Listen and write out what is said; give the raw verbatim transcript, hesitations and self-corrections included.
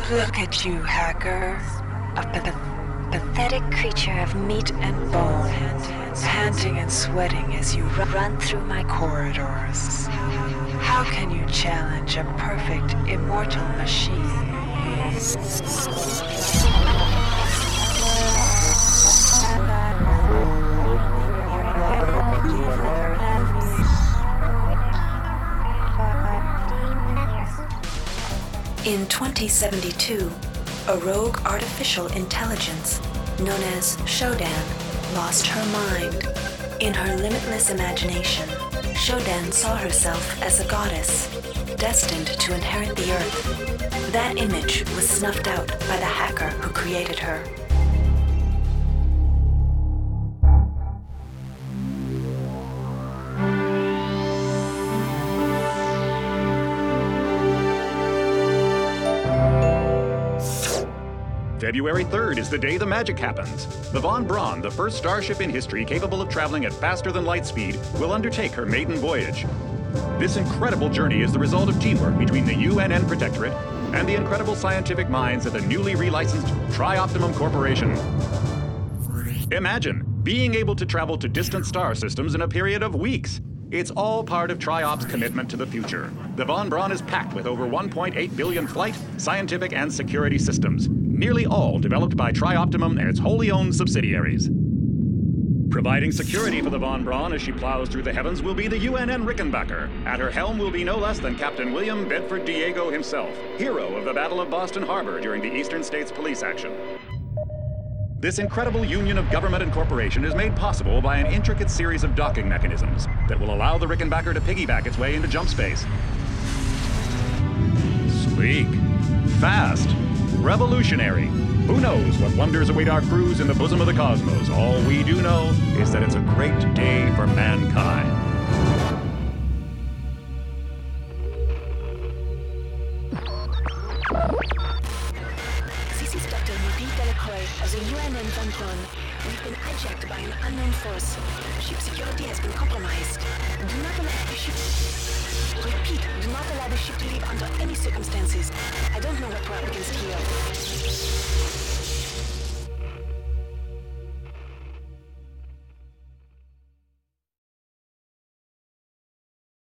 Look at you, hacker. A pa- pathetic creature of meat and bone, panting and sweating as you ru- run through my corridors. How can you challenge a perfect, immortal machine? In twenty seventy-two, a rogue artificial intelligence known as Shodan lost her mind. In her limitless imagination, Shodan saw herself as a goddess, destined to inherit the earth. That image was snuffed out by the hacker who created her. February third is the day the magic happens. The Von Braun, the first starship in history capable of traveling at faster than light speed, will undertake her maiden voyage. This incredible journey is the result of teamwork between the U N N Protectorate and the incredible scientific minds at the newly relicensed Tri-Optimum Corporation. Imagine being able to travel to distant star systems in a period of weeks. It's all part of Tri-Op's commitment to the future. The Von Braun is packed with over one point eight billion flight, scientific, and security systems, nearly all developed by Tri-Optimum and its wholly owned subsidiaries. Providing security for the Von Braun as she plows through the heavens will be the U N N Rickenbacker. At her helm will be no less than Captain William Bedford Diego himself, hero of the Battle of Boston Harbor during the Eastern States Police action. This incredible union of government and corporation is made possible by an intricate series of docking mechanisms that will allow the Rickenbacker to piggyback its way into jump space. Sleek, fast, revolutionary. Who knows what wonders await our crews in the bosom of the cosmos? All we do know is that it's a great day for mankind. This is Doctor Ruby Delacroix of the U N N Von Braun. We've been hijacked by an unknown force. Ship security has been compromised. Do not allow the ship... Repeat, do not allow the ship to leave under any circumstances. I don't know what we're up against here.